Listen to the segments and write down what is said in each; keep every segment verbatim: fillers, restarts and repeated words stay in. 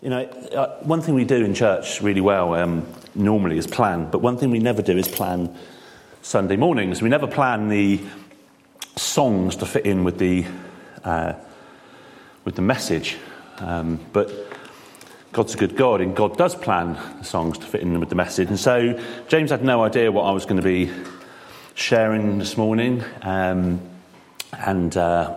You know, uh, one thing we do in church really well um, normally is plan, but one thing we never do is plan Sunday mornings. We never plan the songs to fit in with the uh, with the message. Um, but God's a good God, and God does plan the songs to fit in with the message. And so James had no idea what I was going to be sharing this morning, um, and uh,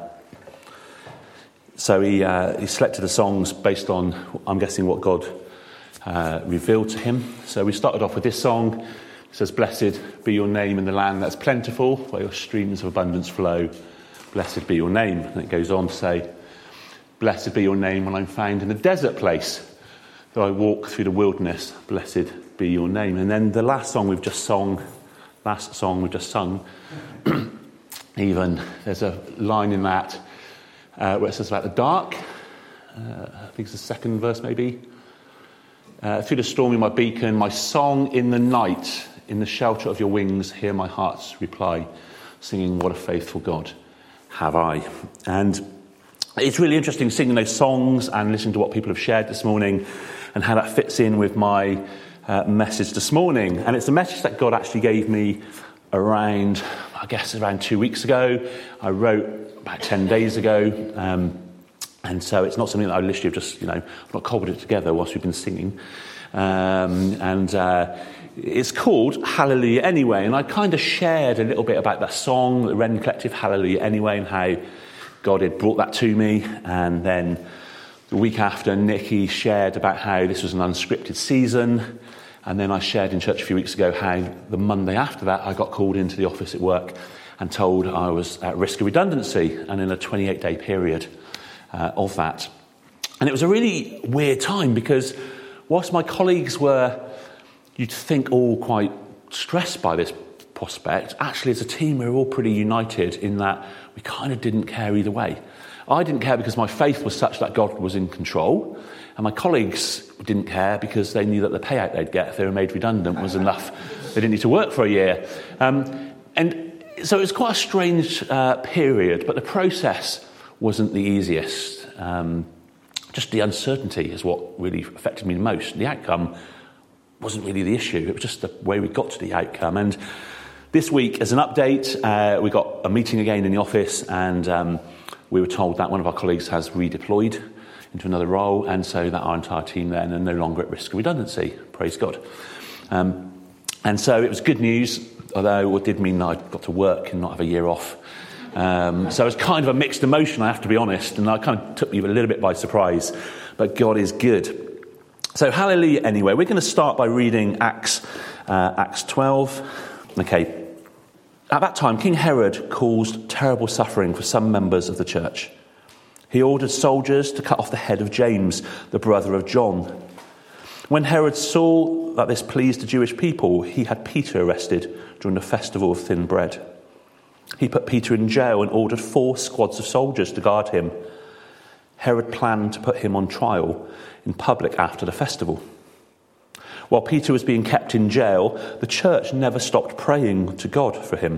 so he uh, he selected the songs based on, I'm guessing, what God uh, revealed to him. So we started off with this song. It says, "Blessed be your name in the land that's plentiful, where your streams of abundance flow. Blessed be your name." And it goes on to say, "Blessed be your name when I'm found in a desert place. Though I walk through the wilderness, blessed be your name." And then the last song we've just sung, last song we've just sung, even there's a line in that uh, where it says about the dark. Uh, I think it's the second verse maybe. Uh, "Through the storm, you're my beacon, my song in the night. In the shelter of your wings, hear my heart's reply, singing, what a faithful God have I." And it's really interesting singing those songs and listening to what people have shared this morning and how that fits in with my uh, message this morning. And it's a message that God actually gave me around, I guess, around two weeks ago. I wrote about ten days ago. Um, and so it's not something that I literally have just, you know, I've not cobbled it together whilst we've been singing. Um, and uh, it's called Hallelujah Anyway. And I kind of shared a little bit about that song, the Wren Collective, Hallelujah Anyway, and how God had brought that to me. And then the week after, Nikki shared about how this was an unscripted season. And then I shared in church a few weeks ago how the Monday after that, I got called into the office at work and told I was at risk of redundancy and in a twenty-eight day period uh, of that. And it was a really weird time because whilst my colleagues were, you'd think, all quite stressed by this prospect, actually as a team we were all pretty united in that we kind of didn't care either way. I didn't care because my faith was such that God was in control, and my colleagues didn't care because they knew that the payout they'd get if they were made redundant was enough. They didn't need to work for a year. Um, and so it was quite a strange uh, period, but the process wasn't the easiest. Um, just the uncertainty is what really affected me the most. The outcome wasn't really the issue. It was just the way we got to the outcome. And this week, as an update, uh, we got a meeting again in the office, and um, we were told that one of our colleagues has redeployed into another role, and so that our entire team then are no longer at risk of redundancy. Praise God. Um, and so it was good news, although it did mean that I got to work and not have a year off. Um, so it was kind of a mixed emotion, I have to be honest, and it kind of took me a little bit by surprise. But God is good. So hallelujah anyway. We're going to start by reading Acts, uh, Acts twelve. Okay. At that time, King Herod caused terrible suffering for some members of the church. He ordered soldiers to cut off the head of James, the brother of John. When Herod saw that this pleased the Jewish people, he had Peter arrested during the festival of thin bread. He put Peter in jail and ordered four squads of soldiers to guard him. Herod planned to put him on trial in public after the festival. While Peter was being kept in jail, the church never stopped praying to God for him.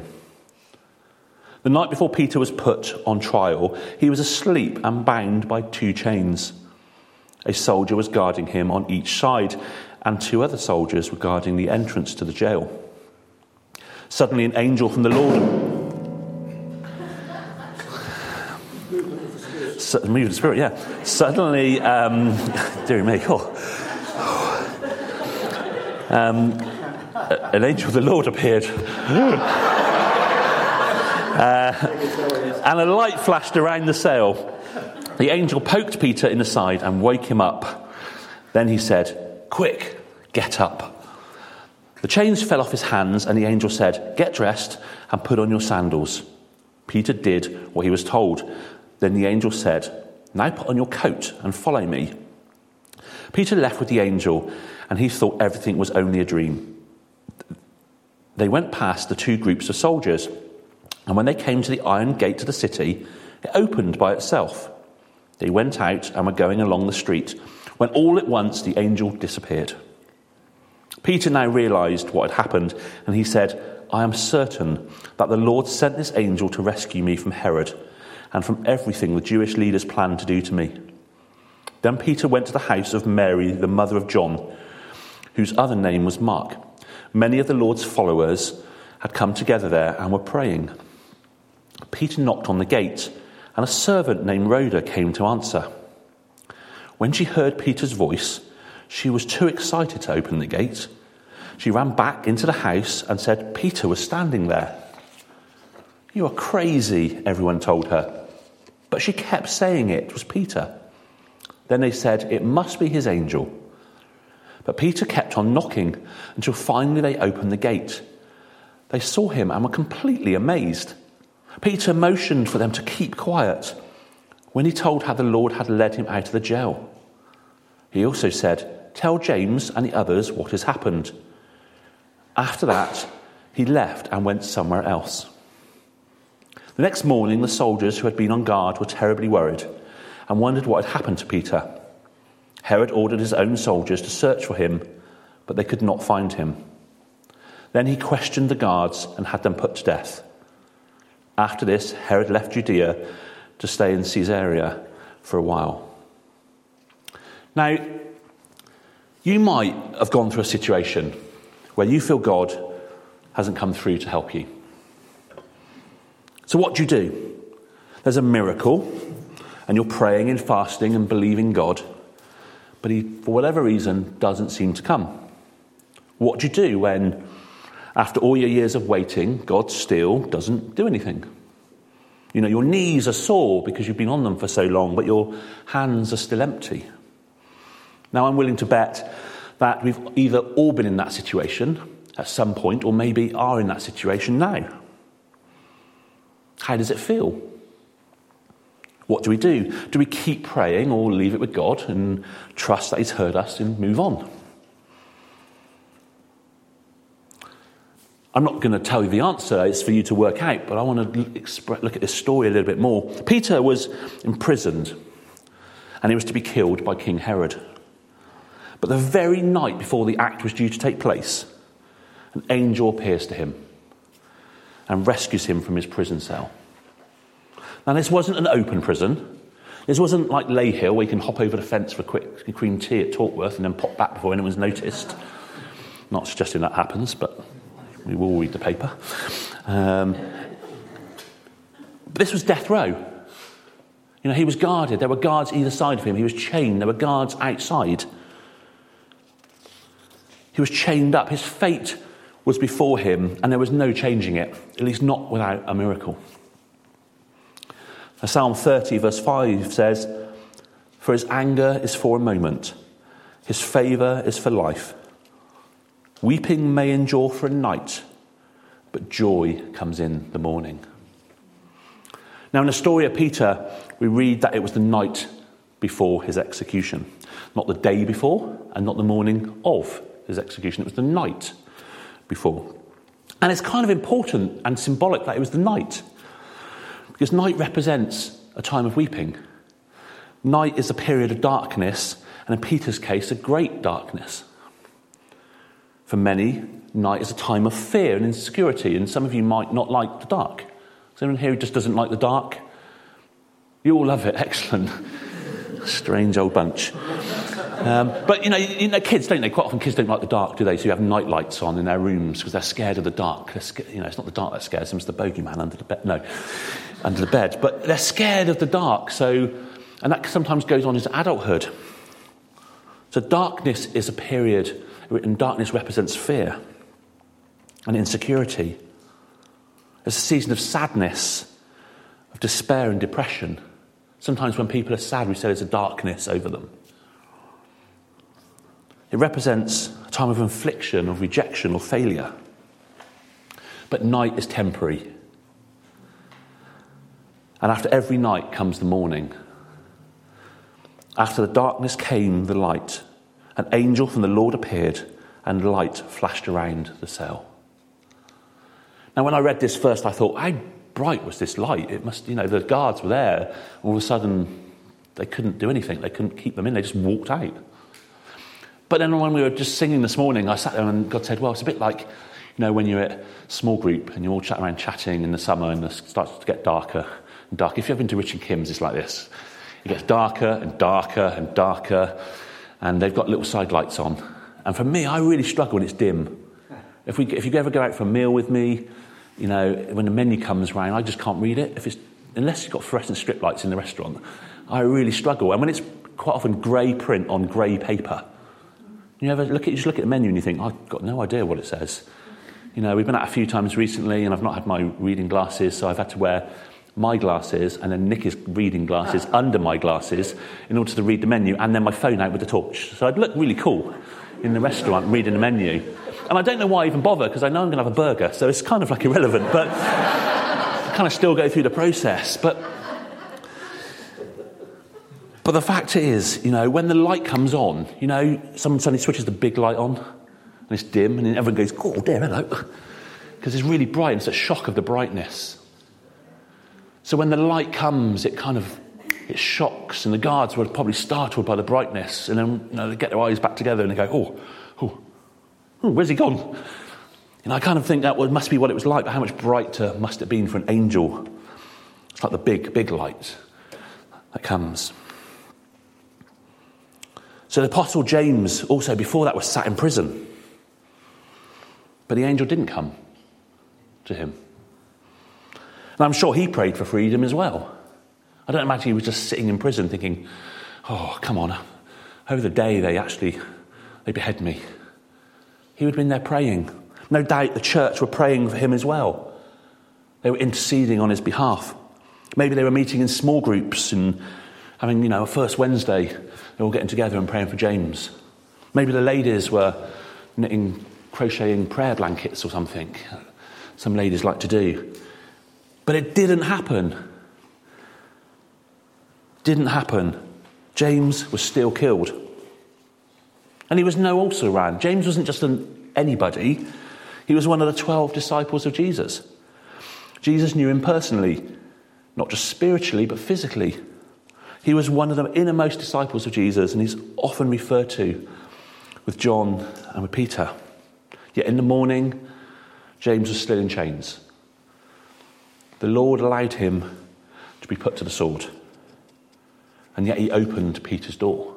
The night before Peter was put on trial, he was asleep and bound by two chains. A soldier was guarding him on each side, and two other soldiers were guarding the entrance to the jail. Suddenly an angel from the Lord... So, move of the Spirit, yeah. Suddenly, um... dear me, oh... Um, an angel of the Lord appeared. uh, and a light flashed around the cell. The angel poked Peter in the side and woke him up. Then he said, "Quick, get up." The chains fell off his hands, and the angel said, "Get dressed and put on your sandals." Peter did what he was told. Then the angel said, "Now put on your coat and follow me." Peter left with the angel, and he thought everything was only a dream. They went past the two groups of soldiers, and when they came to the iron gate to the city, it opened by itself. They went out and were going along the street, when all at once the angel disappeared. Peter now realized what had happened, and he said, "I am certain that the Lord sent this angel to rescue me from Herod and from everything the Jewish leaders planned to do to me." Then Peter went to the house of Mary, the mother of John, whose other name was Mark. Many of the Lord's followers had come together there and were praying. Peter knocked on the gate, and a servant named Rhoda came to answer. When she heard Peter's voice, she was too excited to open the gate. She ran back into the house and said Peter was standing there. "You are crazy," everyone told her. But she kept saying it was Peter. Then they said it must be his angel. But Peter kept on knocking until finally they opened the gate. They saw him and were completely amazed. Peter motioned for them to keep quiet when he told how the Lord had led him out of the jail. He also said, "Tell James and the others what has happened." After that, he left and went somewhere else. The next morning, the soldiers who had been on guard were terribly worried and wondered what had happened to Peter. Herod ordered his own soldiers to search for him, but they could not find him. Then he questioned the guards and had them put to death. After this, Herod left Judea to stay in Caesarea for a while. Now, you might have gone through a situation where you feel God hasn't come through to help you. So what do you do? There's a miracle, and you're praying and fasting and believing God, but he, for whatever reason, doesn't seem to come. What do you do when, after all your years of waiting, God still doesn't do anything? You know, your knees are sore because you've been on them for so long, but your hands are still empty. Now, I'm willing to bet that we've either all been in that situation at some point, or maybe are in that situation now. How does it feel? What do we do? Do we keep praying or leave it with God and trust that he's heard us and move on? I'm not going to tell you the answer, it's for you to work out, but I want to look at this story a little bit more. Peter was imprisoned, and he was to be killed by King Herod. But the very night before the act was due to take place, an angel appears to him and rescues him from his prison cell. Now, this wasn't an open prison. This wasn't like Leyhill, where you can hop over the fence for a quick cream tea at Talkworth and then pop back before anyone's noticed. Not suggesting that happens, but we will read the paper. Um, but this was death row. You know, he was guarded. There were guards either side of him. He was chained. There were guards outside. He was chained up. His fate was before him, and there was no changing it, at least not without a miracle. Now, Psalm thirty, verse five says, "For his anger is for a moment, his favour is for life. Weeping may endure for a night, but joy comes in the morning." Now, in the story of Peter, we read that it was the night before his execution. Not the day before, and not the morning of his execution. It was the night before. And it's kind of important and symbolic that it was the night, because night represents a time of weeping. Night is a period of darkness, and in Peter's case, a great darkness. For many, night is a time of fear and insecurity, and some of you might not like the dark. Is anyone here who just doesn't like the dark? You all love it, excellent. Strange old bunch. Um, but, you know, you know, kids, don't they? Quite often kids don't like the dark, do they? So you have night lights on in their rooms because they're scared of the dark. They're scared, you know, it's not the dark that scares them, it's the bogeyman under the bed. No, under the bed. But they're scared of the dark, so, and that sometimes goes on into adulthood. So darkness is a period, and darkness represents fear and insecurity. It's a season of sadness, of despair and depression. Sometimes when people are sad, we say there's a darkness over them. It represents a time of infliction, of rejection or failure. But night is temporary. And after every night comes the morning. After the darkness came the light. An angel from the Lord appeared, and light flashed around the cell. Now, when I read this first, I thought, how bright was this light? It must, you know, the guards were there. All of a sudden, they couldn't do anything. They couldn't keep them in. They just walked out. But then when we were just singing this morning, I sat there and God said, well, it's a bit like, you know, when you're at a small group and you're all chatting around chatting in the summer and it starts to get darker and darker. If you've been to Rich and Kim's, it's like this. It gets darker and darker and darker, and they've got little side lights on. And for me, I really struggle when it's dim. If we, if you ever go out for a meal with me, you know, when the menu comes round, I just can't read it. If it's unless you've got fluorescent strip lights in the restaurant, I really struggle. And when it's quite often grey print on grey paper, you ever look at you just look at the menu and you think, I've got no idea what it says. You know, we've been out a few times recently, and I've not had my reading glasses, so I've had to wear my glasses and then Nicky's reading glasses under my glasses in order to read the menu, and then my phone out with the torch. So I'd look really cool in the restaurant reading the menu. And I don't know why I even bother, because I know I'm going to have a burger, so it's kind of like irrelevant, but I kind of still go through the process. But but the fact is, you know, when the light comes on, you know, someone suddenly switches the big light on, and it's dim, and then everyone goes, oh, dear, hello, because it's really bright, and it's a shock of the brightness. So when the light comes, it kind of, it shocks, and the guards were probably startled by the brightness, and then, you know, they get their eyes back together, and they go, oh, oh, oh where's he gone? And I kind of think that must be what it was like, but how much brighter must it have been for an angel? It's like the big, big light that comes. So the Apostle James also, before that, was sat in prison. But the angel didn't come to him. And I'm sure he prayed for freedom as well. I don't imagine he was just sitting in prison thinking, oh, come on, over the day they actually, they behead me. He would have been there praying. No doubt the church were praying for him as well. They were interceding on his behalf. Maybe they were meeting in small groups and having, you know, a first Wednesday, they're all getting together and praying for James. Maybe the ladies were knitting, crocheting prayer blankets or something. Some ladies like to do. But it didn't happen. Didn't happen. James was still killed. And he was no also ran. James wasn't just an anybody. He was one of the twelve disciples of Jesus. Jesus knew him personally, not just spiritually, but physically. He was one of the innermost disciples of Jesus, and he's often referred to with John and with Peter. Yet in the morning, James was still in chains. The Lord allowed him to be put to the sword, and yet he opened Peter's door.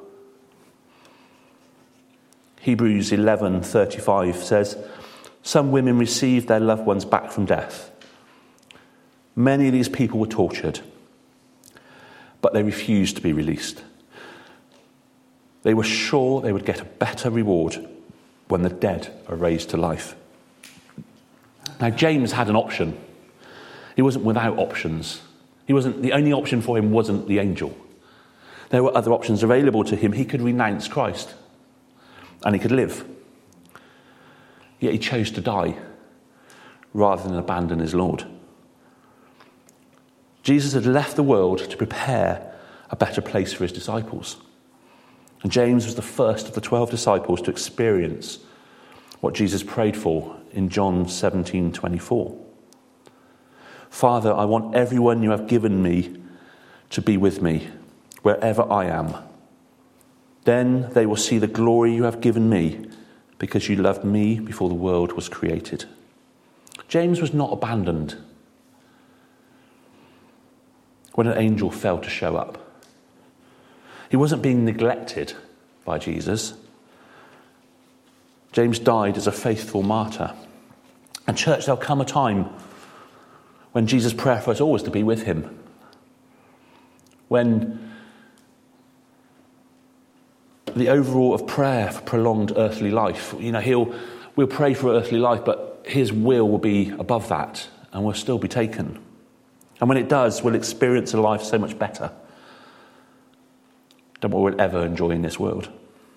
Hebrews eleven thirty-five says, some women received their loved ones back from death. Many of these people were tortured, but they refused to be released. They were sure they would get a better reward when the dead are raised to life. Now, James had an option. He wasn't without options. He wasn't, the only option for him wasn't the angel. There were other options available to him. He could renounce Christ, and he could live. Yet he chose to die rather than abandon his Lord. Jesus had left the world to prepare a better place for his disciples. And James was the first of the twelve disciples to experience what Jesus prayed for in John seventeen twenty-four. Father, I want everyone you have given me to be with me wherever I am. Then they will see the glory you have given me because you loved me before the world was created. James was not abandoned when an angel failed to show up. He wasn't being neglected by Jesus. James died as a faithful martyr. And church, there'll come a time when Jesus' prayer for us always to be with him. When the overall of prayer for prolonged earthly life, you know, he'll we'll pray for earthly life, but his will will be above that, and we'll still be taken. And when it does, we'll experience a life so much better than what we'll ever enjoy in this world.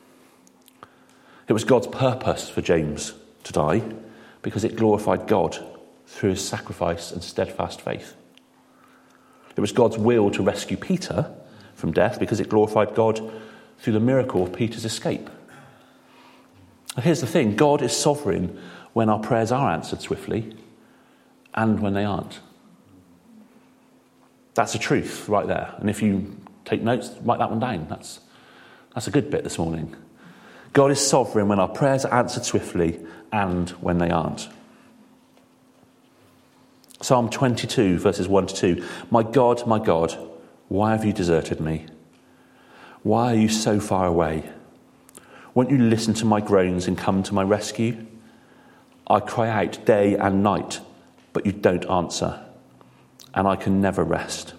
It was God's purpose for James to die because it glorified God through his sacrifice and steadfast faith. It was God's will to rescue Peter from death because it glorified God through the miracle of Peter's escape. And here's the thing, God is sovereign when our prayers are answered swiftly and when they aren't. That's the truth right there. And if you take notes, write that one down. That's, that's a good bit this morning. God is sovereign when our prayers are answered swiftly and when they aren't. Psalm twenty-two, verses one to two. My God, my God, why have you deserted me? Why are you so far away? Won't you listen to my groans and come to my rescue? I cry out day and night, but you don't answer, and I can never rest.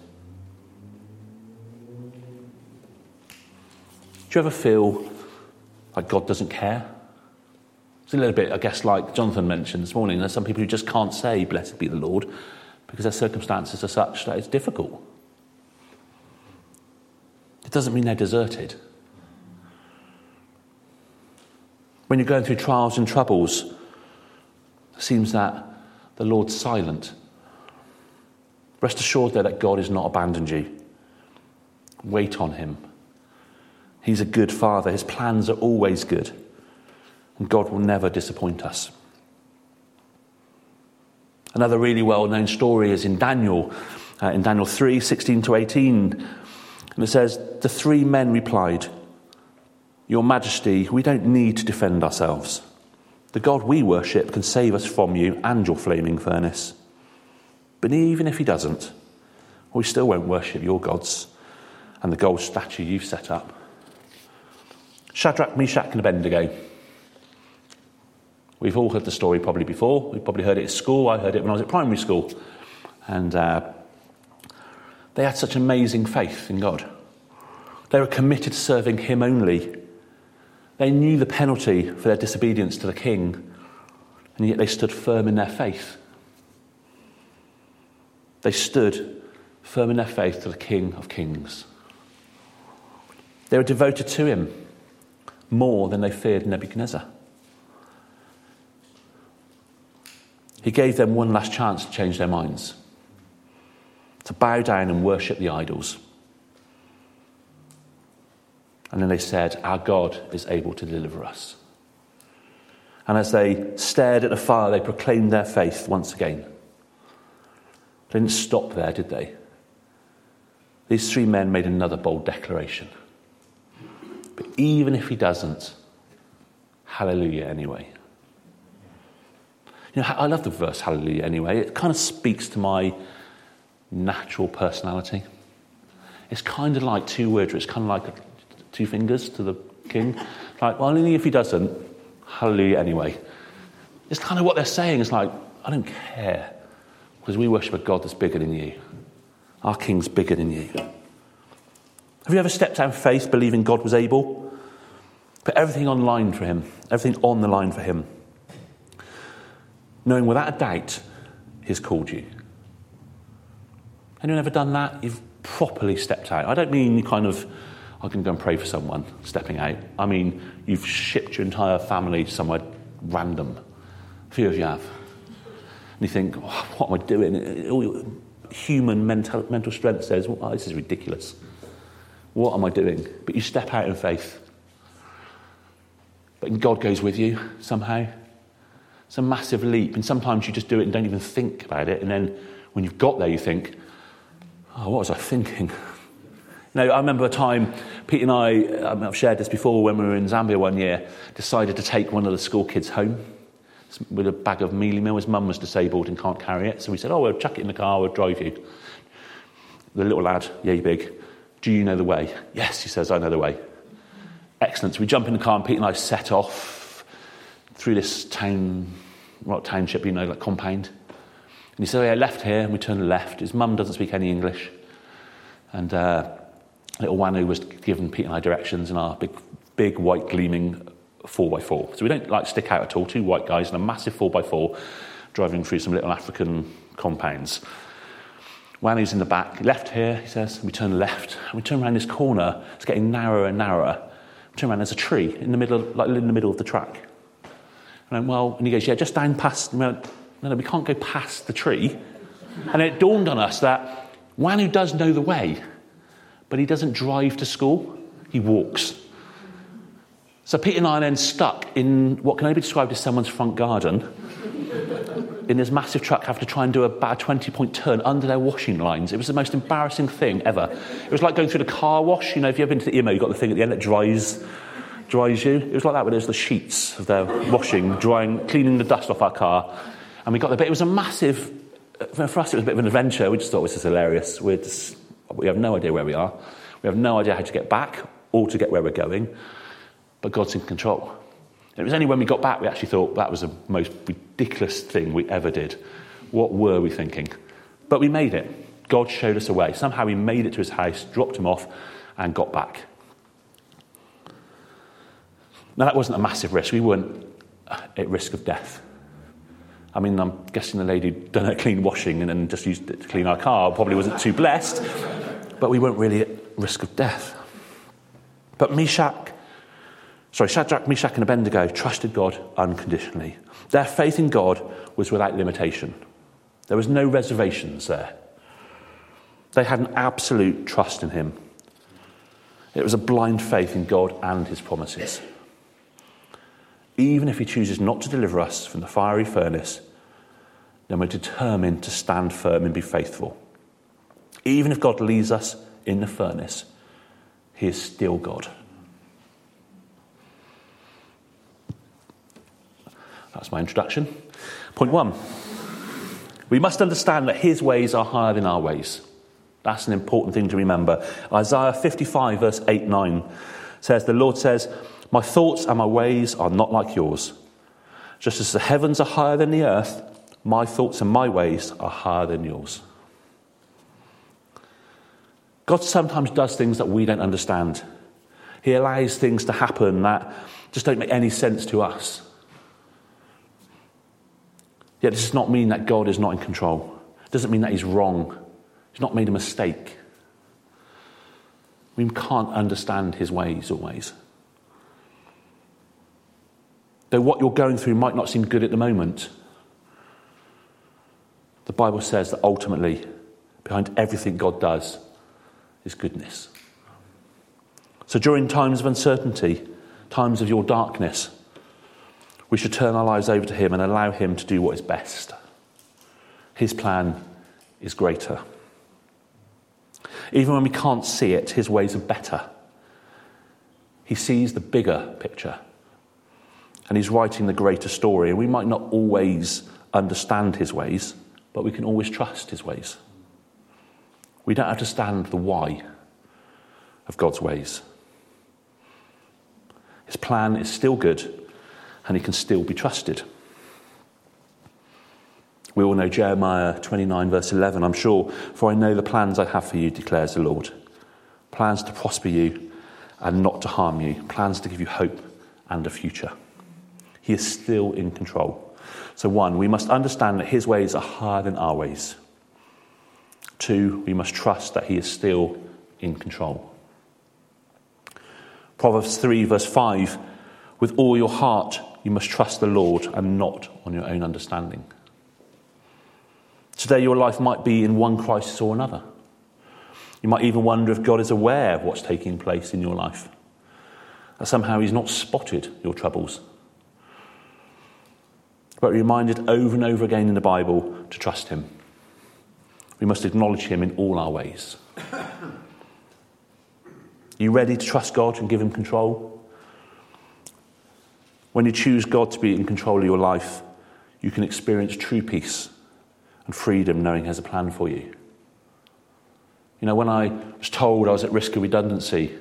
Do you ever feel like God doesn't care? It's a little bit, I guess, like Jonathan mentioned this morning. There's some people who just can't say, blessed be the Lord, because their circumstances are such that it's difficult. It doesn't mean they're deserted. When you're going through trials and troubles, it seems that the Lord's silent. Rest assured, though, that God has not abandoned you. Wait on him. He's a good father. His plans are always good. And God will never disappoint us. Another really well-known story is in Daniel, uh, in Daniel three, sixteen to eighteen. And it says, the three men replied, Your Majesty, we don't need to defend ourselves. The God we worship can save us from you and your flaming furnace. But even if he doesn't, we still won't worship your gods and the gold statue you've set up. Shadrach, Meshach and Abednego. We've all heard the story probably before. We've probably heard it at school. I heard it when I was at primary school. And uh, they had such amazing faith in God. They were committed to serving him only. They knew the penalty for their disobedience to the king, and yet they stood firm in their faith. They stood firm in their faith to the King of Kings. They were devoted to him more than they feared Nebuchadnezzar. He gave them one last chance to change their minds, to bow down and worship the idols. And then they said, our God is able to deliver us. And as they stared at the fire, they proclaimed their faith once again. They didn't stop there, did they? These three men made another bold declaration. But even if he doesn't, hallelujah anyway. You know, I love the verse hallelujah anyway. It kind of speaks to my natural personality. It's kind of like two words, it's kind of like two fingers to the king. Like, well, only if he doesn't, hallelujah anyway. It's kind of what they're saying. It's like, I don't care, because we worship a God that's bigger than you. Our king's bigger than you. Have you ever stepped out in faith believing God was able? Put everything on line for him, everything on the line for him, knowing without a doubt he's called you. Anyone ever done that? You've properly stepped out. I don't mean you kind of, I can go and pray for someone stepping out. I mean, you've shipped your entire family somewhere random. A few of you have. And you think, oh, what am I doing? All your human mental, mental strength says, well, this is ridiculous. What am I doing? But you step out in faith. But God goes with you somehow. It's a massive leap. And sometimes you just do it and don't even think about it. And then when you've got there, you think, oh, what was I thinking? Now, I remember a time, Pete and I, I've shared this before, when we were in Zambia one year, decided to take one of the school kids home with a bag of mealie meal. His mum was disabled and can't carry it. So we said, oh, we'll chuck it in the car, we'll drive you. The little lad, yay big, do you know the way? Yes, he says, I know the way. Excellent. So we jump in the car and Pete and I set off through this town, what township, you know, like compound. And he said, oh, yeah, left here, and we turned left. His mum doesn't speak any English. And uh, little Wanu was giving Pete and I directions in our big, big white gleaming four by four. So we don't like stick out at all. Two white guys in a massive four by four driving through some little African compounds. Wanu's in the back. Left here, he says. And we turn left. And we turn around this corner. It's getting narrower and narrower. We turn around. There's a tree in the middle, like in the middle of the track. And I went, well, and he goes, yeah, just down past. And we went, no, no, we can't go past the tree. And it dawned on us that Wanu does know the way, but he doesn't drive to school. He walks. So Pete and I are then stuck in what can only be described as someone's front garden in this massive truck, have to try and do a bad twenty-point turn under their washing lines. It was the most embarrassing thing ever. It was like going through the car wash. You know, if you've ever been to the I M O, you've got the thing at the end that dries, dries you. It was like that, where there's the sheets of their washing, drying, cleaning the dust off our car. And we got there, but it was a massive, for us it was a bit of an adventure. We just thought this is hilarious. We're just, we have no idea where we are. We have no idea how to get back or to get where we're going, but God's in control. And it was only when we got back we actually thought that was the most ridiculous thing we ever did. What were we thinking? But we made it. God showed us a way. Somehow we made it to his house, dropped him off, and got back. Now, that wasn't a massive risk. We weren't at risk of death. I mean, I'm guessing the lady who'd done her clean washing and then just used it to clean our car probably wasn't too blessed, but we weren't really at risk of death. But Meshach, sorry, Shadrach, Meshach, and Abednego trusted God unconditionally. Their faith in God was without limitation. There was no reservations there. They had an absolute trust in him. It was a blind faith in God and his promises. Even if he chooses not to deliver us from the fiery furnace, then we're determined to stand firm and be faithful. Even if God leaves us in the furnace, he is still God. That's my introduction. Point one. We must understand that his ways are higher than our ways. That's an important thing to remember. Isaiah fifty-five verse eight nine says, the Lord says, my thoughts and my ways are not like yours. Just as the heavens are higher than the earth, my thoughts and my ways are higher than yours. God sometimes does things that we don't understand. He allows things to happen that just don't make any sense to us. Yet this does not mean that God is not in control. It doesn't mean that he's wrong. He's not made a mistake. We can't understand his ways always. Though what you're going through might not seem good at the moment, the Bible says that ultimately, behind everything God does is goodness. So during times of uncertainty, times of your darkness, we should turn our lives over to him and allow him to do what is best. His plan is greater. Even when we can't see it, his ways are better. He sees the bigger picture. And he's writing the greater story. And we might not always understand his ways, but we can always trust his ways. We don't understand the why of God's ways. His plan is still good, and he can still be trusted. We all know Jeremiah twenty-nine verse eleven, I'm sure, for I know the plans I have for you, declares the Lord. Plans to prosper you and not to harm you. Plans to give you hope and a future. He is still in control. So one, we must understand that his ways are higher than our ways. Two, we must trust that he is still in control. Proverbs three verse five, with all your heart you must trust the Lord and not on your own understanding. Today your life might be in one crisis or another. You might even wonder if God is aware of what's taking place in your life. That somehow he's not spotted your troubles. But we're reminded over and over again in the Bible to trust him. We must acknowledge him in all our ways. Are you ready to trust God and give him control? When you choose God to be in control of your life, you can experience true peace and freedom knowing he has a plan for you. You know, when I was told I was at risk of redundancy,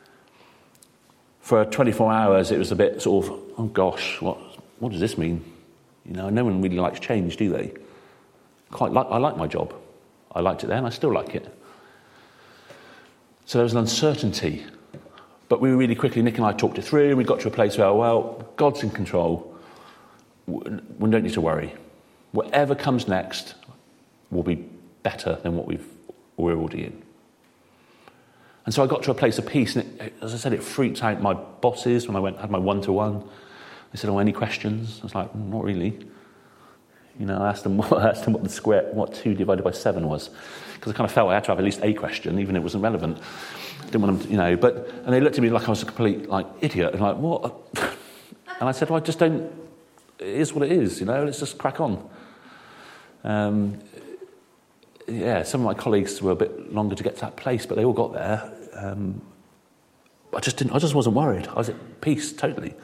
for twenty-four hours it was a bit sort of, oh gosh, what what does this mean? You know, no one really likes change, do they? Quite like, I like my job. I liked it then, I still like it. So there was an uncertainty. But we really quickly, Nick and I talked it through, and we got to a place where, well, God's in control. We don't need to worry. Whatever comes next will be better than what we've, we're already in. And so I got to a place of peace, and it, as I said, it freaked out my bosses when I went had my one-to-one. They said, oh, any questions? I was like, not really. You know, I asked them, I asked them what the square, what two divided by seven was. Because I kind of felt I had to have at least a question, even if it wasn't relevant. I didn't want them to, you know, but, and they looked at me like I was a complete, like, idiot. And like, what? And I said, well, I just don't, it is what it is, you know, let's just crack on. Um, yeah, some of my colleagues were a bit longer to get to that place, but they all got there. Um, I just didn't, I just wasn't worried. I was at peace, totally.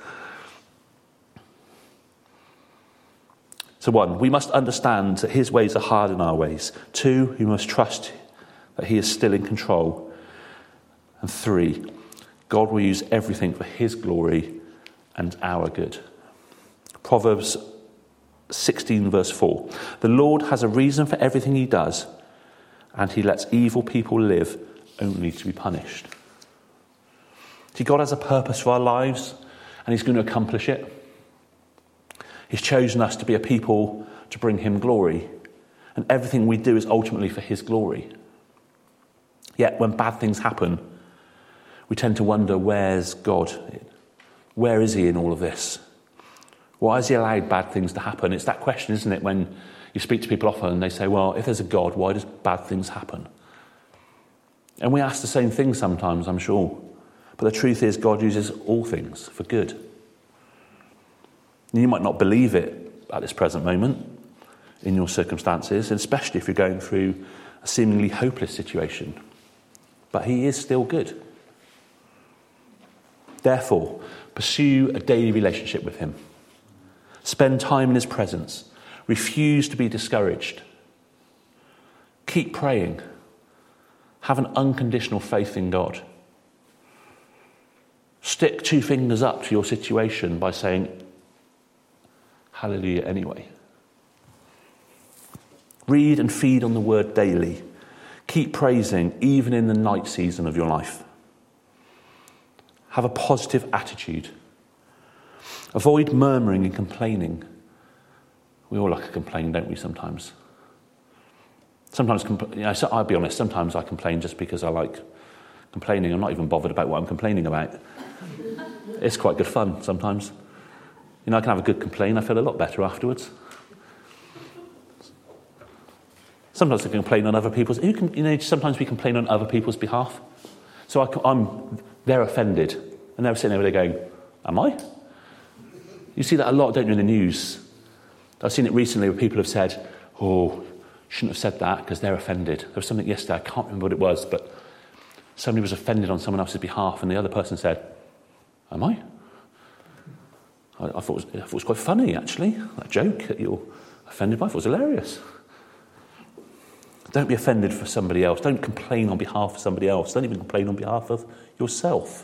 So one, we must understand that his ways are higher than our ways. Two, we must trust that he is still in control. And three, God will use everything for his glory and our good. Proverbs sixteen verse four. The Lord has a reason for everything he does, and he lets evil people live only to be punished. See, God has a purpose for our lives, and he's going to accomplish it. He's chosen us to be a people to bring him glory, and everything we do is ultimately for his glory. Yet when bad things happen, we tend to wonder, where's God? Where is he in all of this? Why has he allowed bad things to happen? It's that question, isn't it, when you speak to people often and they say, well, if there's a God, why does bad things happen? And we ask the same thing sometimes, I'm sure. But the truth is, God uses all things for good. You might not believe it at this present moment in your circumstances, and especially if you're going through a seemingly hopeless situation. But he is still good. Therefore, pursue a daily relationship with him. Spend time in his presence. Refuse to be discouraged. Keep praying. Have an unconditional faith in God. Stick two fingers up to your situation by saying, hallelujah anyway. Read and feed on the word daily. Keep praising even in the night season of your life. Have a positive attitude. Avoid murmuring and complaining. We all like to complain, don't we, sometimes? Sometimes, you know, so I'll be honest, sometimes I complain just because I like complaining. I'm not even bothered about what I'm complaining about. It's quite good fun sometimes. You know, I can have a good complaint. I feel a lot better afterwards. Sometimes I complain on other people's... You, can, you know, sometimes we complain on other people's behalf. So I, I'm... They're offended. And they're sitting there going, am I? You see that a lot, don't you, in the news? I've seen it recently where people have said, oh, shouldn't have said that because they're offended. There was something yesterday, I can't remember what it was, but somebody was offended on someone else's behalf and the other person said, am I? I, I, thought, it was, I thought it was quite funny, actually, that joke that you're offended by. I thought it was hilarious. Don't be offended for somebody else. Don't complain on behalf of somebody else. Don't even complain on behalf of yourself.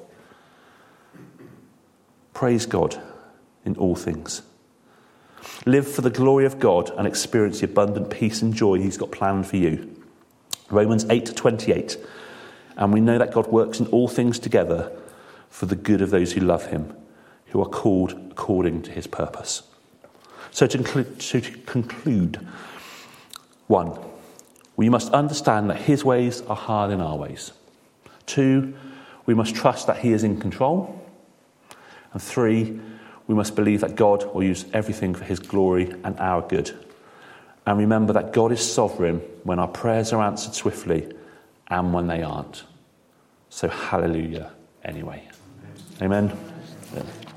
Praise God in all things. Live for the glory of God and experience the abundant peace and joy he's got planned for you. Romans eight twenty-eight. And we know that God works in all things together for the good of those who love him, who are called according to his purpose. So to conclude, so to conclude one, we must understand that his ways are higher than our ways. Two, we must trust that he is in control. And three, we must believe that God will use everything for his glory and our good. And remember that God is sovereign when our prayers are answered swiftly and when they aren't. So hallelujah anyway. Amen. Amen.